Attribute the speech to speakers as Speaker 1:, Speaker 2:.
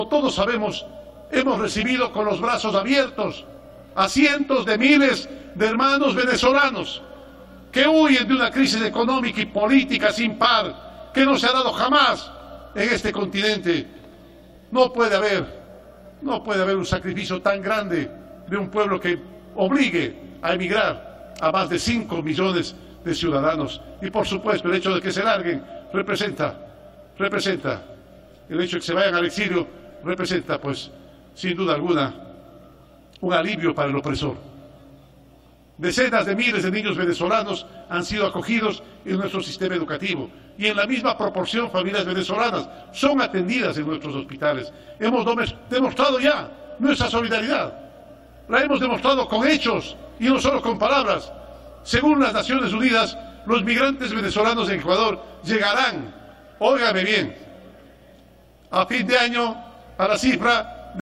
Speaker 1: todos sabemos, hemos recibido con los brazos abiertos a cientos de miles de hermanos venezolanos que huyen de una crisis económica y política sin par, que no se ha dado jamás en este continente. No puede haber un sacrificio tan grande de un pueblo que obligue a emigrar a más de 5 millones de ciudadanos. Y por supuesto el hecho de que se larguen representa, el hecho de que se vayan al exilio representa, pues, sin duda alguna, un alivio para el opresor. Decenas de miles de niños venezolanos han sido acogidos en nuestro sistema educativo y en la misma proporción familias venezolanas son atendidas en nuestros hospitales. Hemos demostrado ya nuestra solidaridad. La hemos demostrado con hechos y no solo con palabras. Según las Naciones Unidas, los migrantes venezolanos en Ecuador llegarán, óigame bien, a fin de año a la cifra